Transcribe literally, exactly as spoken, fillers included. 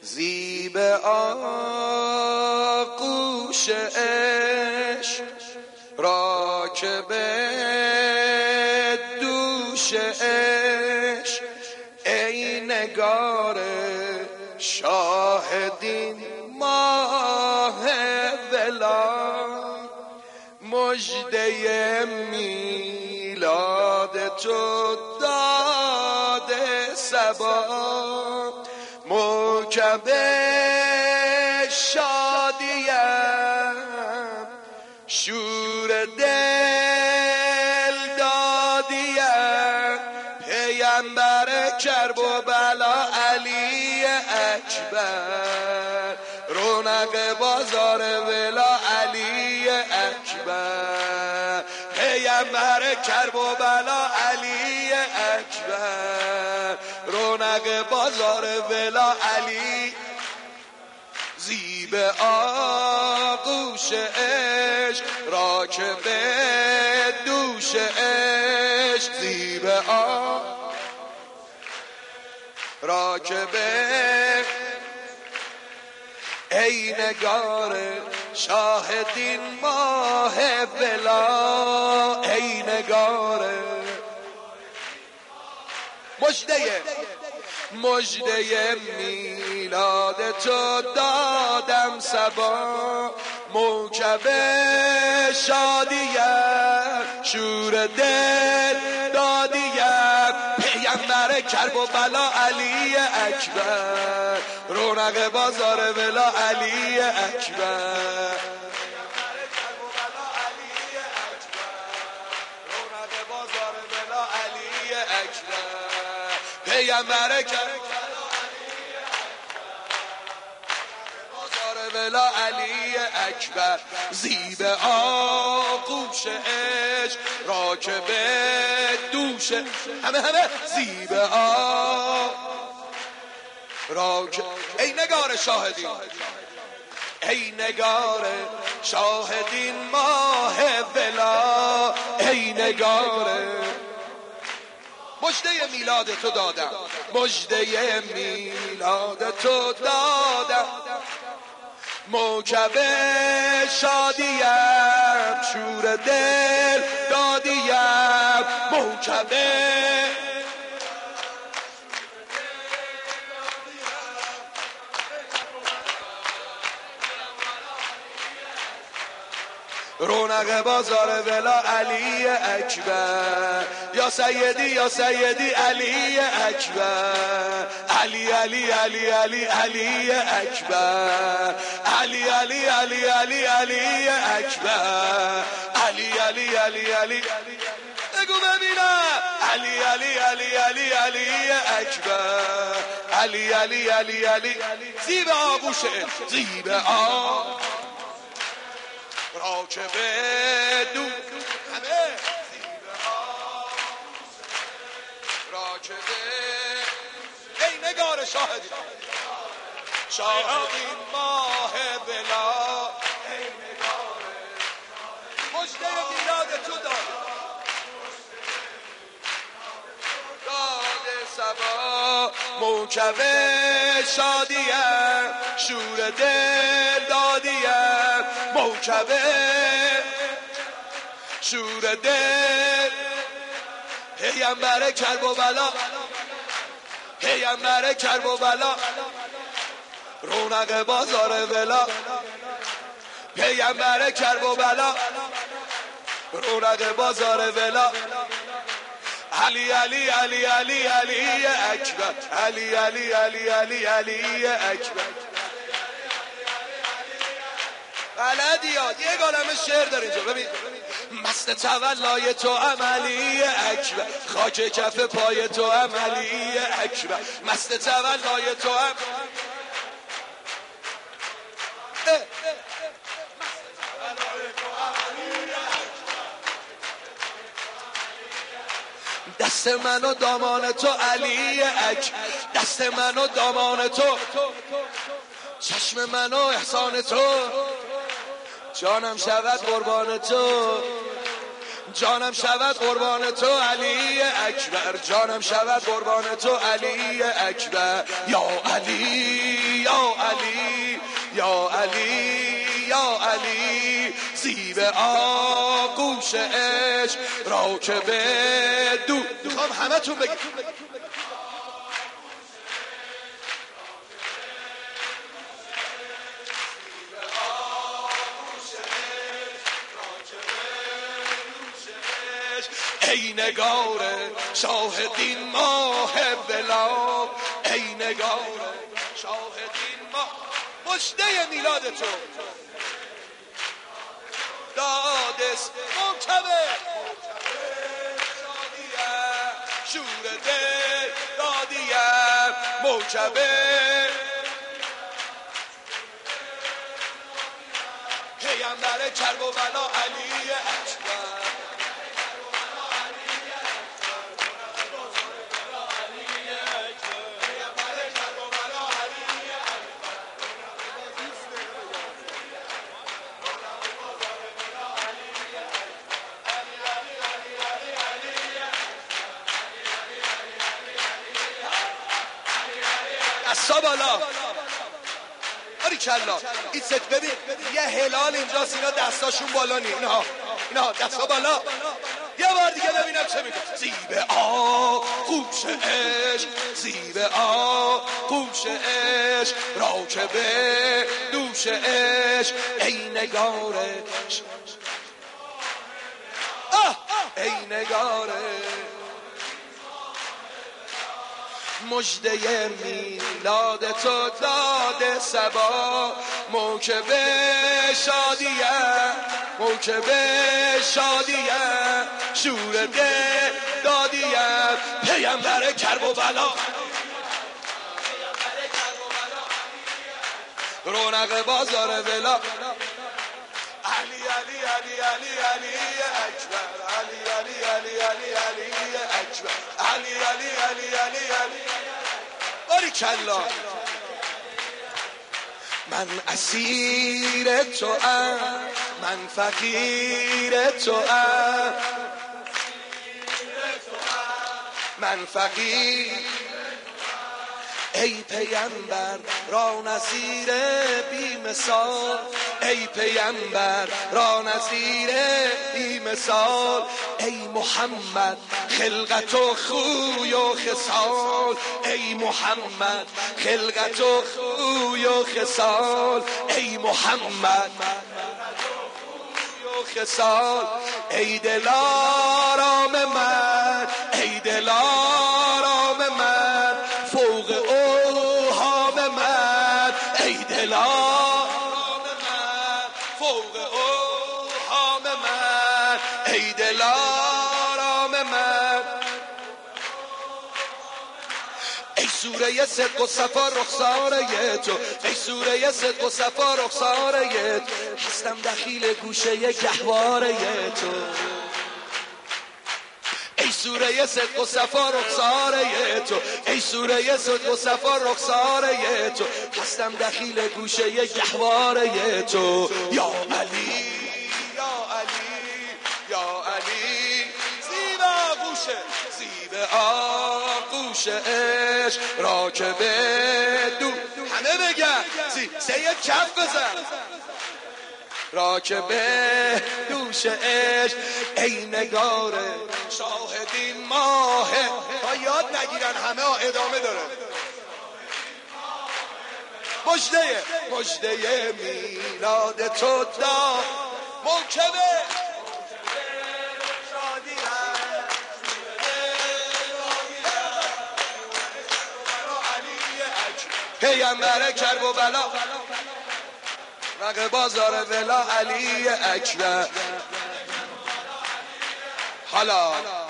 زیب آغوش عشق راکب دوش عشق، ای نگار شاهدین ماه ولا، مژده میلاد تو داد صبا، موکب شادیم شور دل دادیم، پیمبر کرب و بلا علی اکبر، رونق بازار ولا علی اکبر، پیمبر کرب و بلا علی اکبر، رونق بازار ولا علی. زیب آغوش عشق راکب دوش عشق، زیب آغوش راکب، ای نگار شاهدین ماه ولا، ای نگار مژده مژده میلاد تو دادم صبا، موکب شادیم شور دل دادیم، پیمبر کرب و بلا علی اکبر، رونق بازار ولا علی اکبر، پیمبر کرب ولا علی اکبر. زیب آغوش عشق راکب دوش، همه همه زیب آغوش راکب، ای نگار شاهدین ای نگار شاهدین ماه ولا، ای نگار مژده میلاد تو دادم، مژده میلاد تو دادم، موکب شادیم شور دل دادیم، موکب رونق بازار ولا علی اکبر، یا سیدی یا سیدی علی اکبر، علی علی علی علی علی اکبر، علی علی علی علی علی اکبر، علی علی علی علی بگو ببینم، علی علی علی علی علی اکبر، علی علی علی علی. زیب آغوش زیب آغوش راکب دو، همه زیب آغوش راکب، ای نگار شاهدین شاهدین ماه ولا، ای نگار مژده میلاد تو داد داد صبا، موکب شادیم شور دل دادیم، موکب شور دل، پیمبر کرب و بلا پیمبر کرب و بلا، رونق بازار ولا، پیمبر کرب و بلا، رونق بازار ولا، علی علی علی علی علی اکبر، علی علی علی علی علی اکبر. بلدی یاد یه عالمه شعر داره اینجا، ببین. مست تولای تو عملی اکبر، خاک کف پای تو عملی اکبر، مست تولای تو هم دست من و دامان تو علی اک، دست من و دامان تو، چشم من و احسان تو، جانم شود قربان تو، جانم شود قربان تو علی اکبر، جانم شود قربان تو علی اکبر، یا علی یا علی یا علی زیب آغوش عشق راکب دو. میخوام همه تون بگید ای نگار شاهدین ماه بلا، ای نگار شاهدین ماه مجده میلاد تو دادست منتبه شادیم شور دل دادیم موکبه پیامبر کرب و بلا علی اکبر دستا بالا آری کلا این ست ببین یه هلال اینجاست اینا دستاشون بالا نی اینها اینها دستا بالا یه بار دیگه ببینم چه میکنه زیب آغوش عشق زیب آغوش عشق راکب دوش عشق ای نگاره آه ای نگاره مجده میلاد تو داده صبا موکب شادیه موکب شادیه شور دل دادیه پیامبر کرب و بلا رونق بازار ولا علی علی علی علی علی اکبر علی علی علی علی علی اکبر علی علی علی علی علی باری کلا من اسیر تو ام من فقیر تو ام من فقیر ای پیامبر را نظیر بی مثال ای پیامبر را نظیر بی مثال ای محمد خلقت و خوی و خصال ای محمد خلقت و خوی و خصال ای محمد خصال ای دلارام من ای دلارام من فوق اوهام من ای دلارام من فوق اوهام من ای دلارام من ای سوره صدق و صفا رخساره تو ای سوره صدق و صفا رخساره تو هستم دخیل گوشه گهواره تو ای سوره صدق و صفا رخساره تو ای سوره صدق و صفا رخساره تو هستم دخیل گوشه گهواره تو یا علی یا علی یا علی زیب آغوش زیب آغوش عشق راکب دو همه بگن سید کف بزن راکب دوش عشق ای نگار شاهدین ماه تا یاد نگیرن همه ها ادامه داره مجده مجده میلاد تو دا موکبه پیامبر کرب و بلا رق بازار ولا علی اکبر حالا